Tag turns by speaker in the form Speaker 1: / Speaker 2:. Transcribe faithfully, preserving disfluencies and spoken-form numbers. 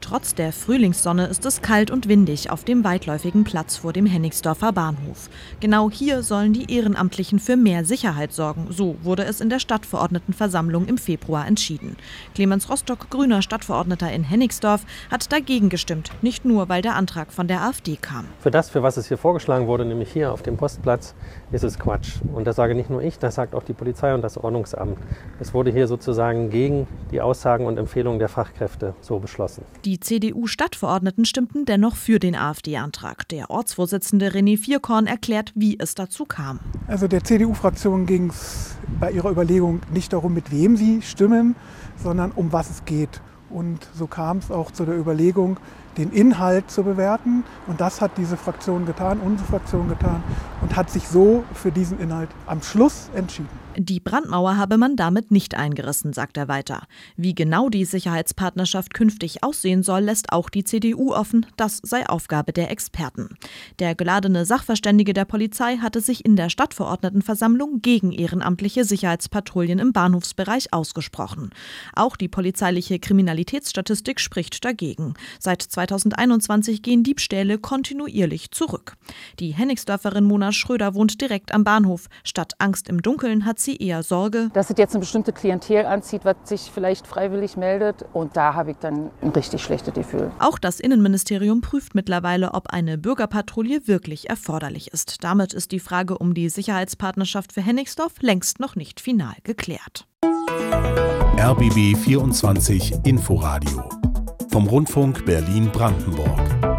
Speaker 1: Trotz der Frühlingssonne ist es kalt und windig auf dem weitläufigen Platz vor dem Hennigsdorfer Bahnhof. Genau hier sollen die Ehrenamtlichen für mehr Sicherheit sorgen. So wurde es in der Stadtverordnetenversammlung im Februar entschieden. Clemens Rostock, grüner Stadtverordneter in Hennigsdorf, hat dagegen gestimmt. Nicht nur, weil der Antrag von der AfD kam.
Speaker 2: Für das, für was es hier vorgeschlagen wurde, nämlich hier auf dem Postplatz, ist es Quatsch. Und das sage nicht nur ich, das sagt auch die Polizei und das Ordnungsamt. Es wurde hier sozusagen gegen die Aussagen und Empfehlungen der Fachkräfte so beschlossen.
Speaker 1: Die C D U-Stadtverordneten stimmten dennoch für den AfD-Antrag. Der Ortsvorsitzende René Vierkorn erklärt, wie es dazu kam.
Speaker 3: Also der C D U-Fraktion ging es bei ihrer Überlegung nicht darum, mit wem sie stimmen, sondern um was es geht. Und so kam es auch zu der Überlegung, den Inhalt zu bewerten. Und das hat diese Fraktion getan, unsere Fraktion getan und hat sich so für diesen Inhalt am Schluss entschieden.
Speaker 1: Die Brandmauer habe man damit nicht eingerissen, sagt er weiter. Wie genau die Sicherheitspartnerschaft künftig aussehen soll, lässt auch die C D U offen. Das sei Aufgabe der Experten. Der geladene Sachverständige der Polizei hatte sich in der Stadtverordnetenversammlung gegen ehrenamtliche Sicherheitspatrouillen im Bahnhofsbereich ausgesprochen. Auch die polizeiliche Kriminalitätsstatistik spricht dagegen. Seit zweitausendeinundzwanzig gehen Diebstähle kontinuierlich zurück. Die Hennigsdörferin Mona Schröder wohnt direkt am Bahnhof. Statt Angst im Dunkeln hat sie eher Sorge,
Speaker 4: dass es jetzt eine bestimmte Klientel anzieht, was sich vielleicht freiwillig meldet. Und da habe ich dann ein richtig schlechtes Gefühl.
Speaker 1: Auch das Innenministerium prüft mittlerweile, ob eine Bürgerpatrouille wirklich erforderlich ist. Damit ist die Frage um die Sicherheitspartnerschaft für Hennigsdorf längst noch nicht final geklärt.
Speaker 5: R B B vierundzwanzig Inforadio vom Rundfunk Berlin-Brandenburg.